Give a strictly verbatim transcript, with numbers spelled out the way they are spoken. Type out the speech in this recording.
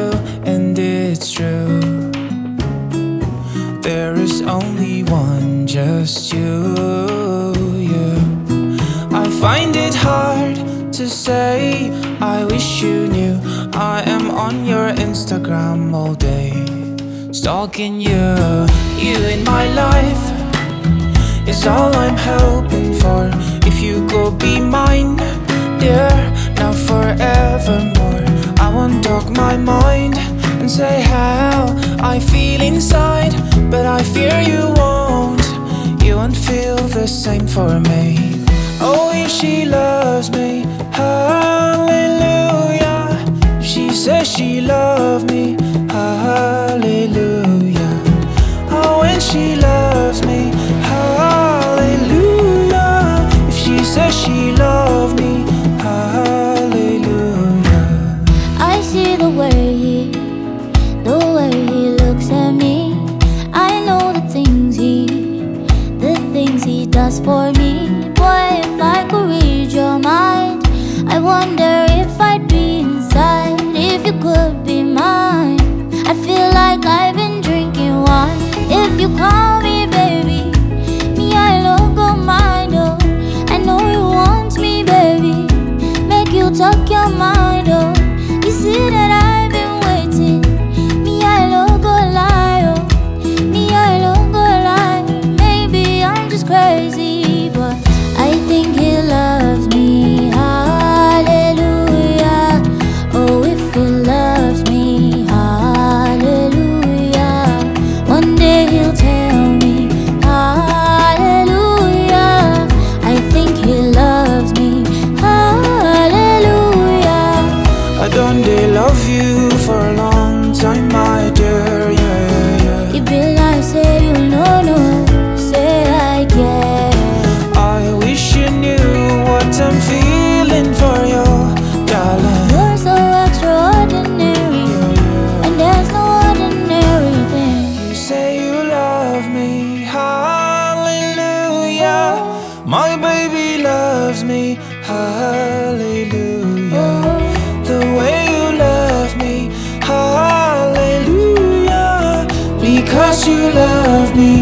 and it's true. There is only one, just you, yeah. I find it hard to say, I wish you knew I am on your Instagram all day, stalking you. You in my life is all I'm hoping for. If you go be mine, dear, now forevermore. I won't talk my mind and say how I feel inside, but I fear you won't. You won't feel the same for me. Oh, if she loves me, hallelujah. If she says she loves me, hallelujah. Oh, when she loves me, hallelujah. If she says she loves me, hallelujah. I see the way he, the way he looks at me. I know the things he, the things he does for me. Boy, if I could read your mind, I wonder if I'd be inside. If you could be mine, I feel like I've been drinking wine. If you call me baby, me I don't go mind, oh. I know you want me, baby, make you talk your mind, oh. You see that I've been waiting, me I don't go lie, oh. Me I don't go lie, maybe I'm just crazy, but I think he loves me, hallelujah. Oh, if he loves me, hallelujah. One day he'll tell me, hallelujah. I think he loves me, hallelujah. I don't they love you for a long time, my dear, yeah, yeah, yeah. It be like say you know, no, say I care. I wish you knew what I'm feeling for you, darling. You're so extraordinary, and there's no ordinary thing. You say you love me, hallelujah. My baby loves me, hallelujah. The way you love me, hallelujah. Because you love me,